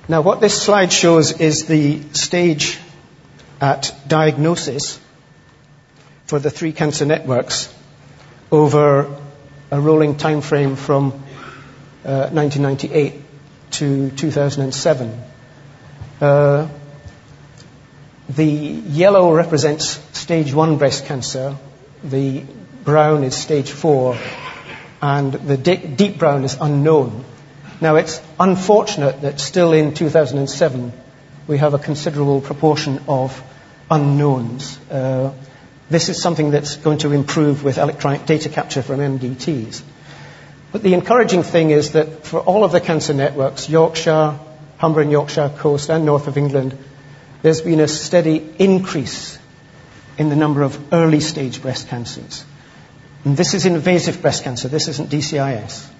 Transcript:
Now, what this slide shows is the stage at diagnosis for the 3 cancer networks over a rolling time frame from 1998 to 2007. The yellow represents stage 1 breast cancer, the brown is stage 4, and the deep brown is unknown. Now, it's unfortunate that still in 2007 we have a considerable proportion of unknowns. This is something that's going to improve with electronic data capture from MDTs. But the encouraging thing is that for all of the cancer networks, Yorkshire, Humber and Yorkshire Coast and North of England, there's been a steady increase in the number of early-stage breast cancers. And this is invasive breast cancer. This isn't DCIS.